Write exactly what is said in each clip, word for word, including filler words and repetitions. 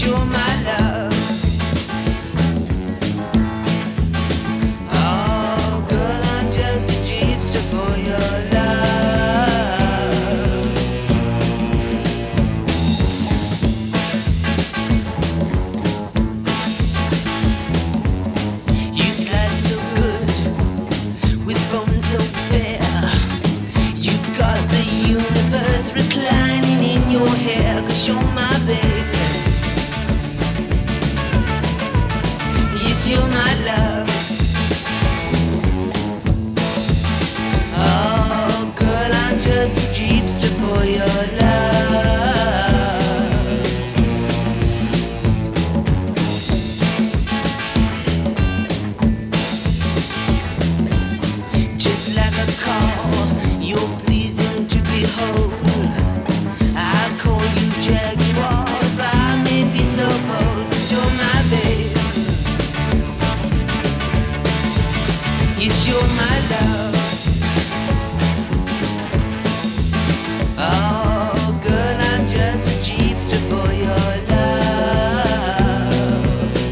you're my love. Oh, girl, I'm just a jeepster for your love. You slide so good with bones so fair. You got the universe reclining in your hair, 'cause you're my baby. Yes, you're my love. Oh, girl, I'm just a jeepster for your love. Just like a call, you're pleasing to behold. I call you Jaguar if I may be so bold, 'cause you're my babe. Yes, you're my love. Oh, girl, I'm just a jeepster for your love.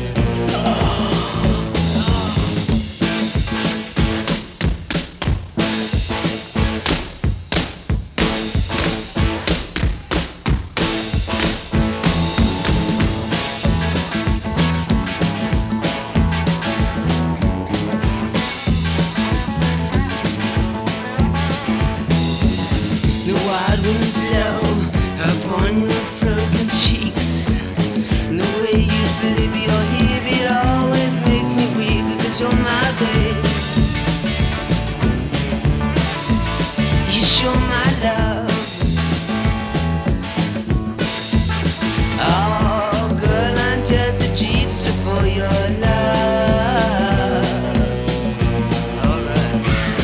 The wild winds blow upon your frozen cheeks. The way you flip your hip, it always makes me weak, 'cause you're my babe. Yes, you're my love. Oh, girl, I'm just a jeepster for your love. Alright.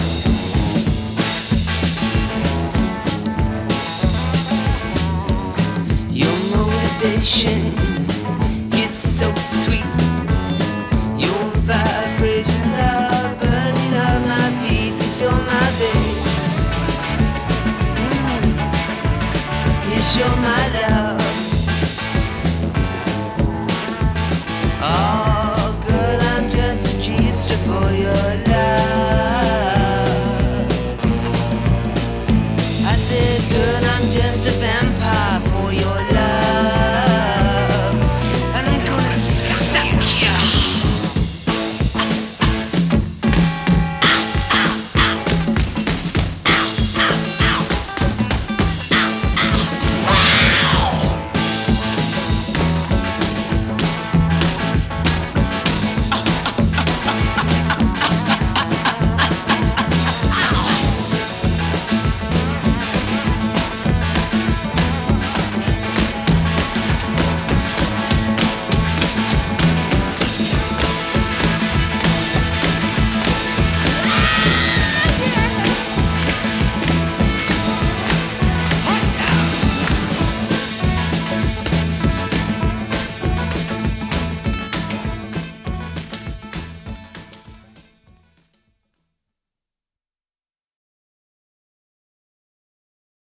Your motivation is so sweet. Your vibrations are burning up my feet, 'cause you're my babe. Mm. Yes, you're my love. Oh, girl, I'm just a jeepster for your love. I said, girl, I'm just a vampire